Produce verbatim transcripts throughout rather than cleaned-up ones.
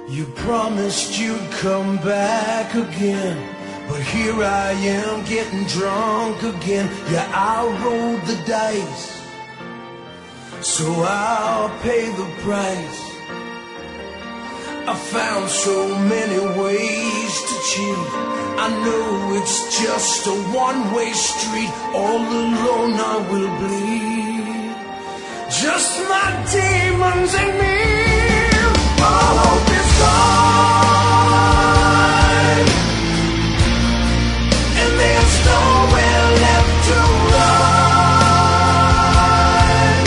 You promised you'd come back again, but here I am getting drunk again. Yeah, I'll roll the dice, so I'll pay the price. I found so many ways to cheat. I know it's just a one-way street. All alone I will bleed, just my demons and me. All hope is gone, and there's nowhere left to run.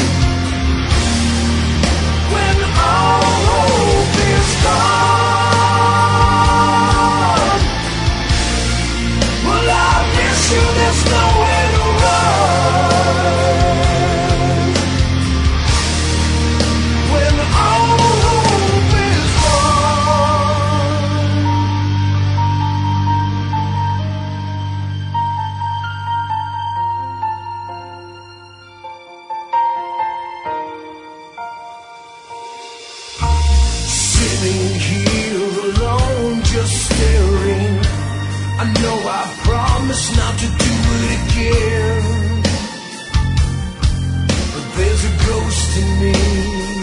When all hope is gone, well, I miss you, there's nowhere to run. When all hope is gone. Sitting here alone, just staring. I know I promised not to do it again, but there's a ghost in me.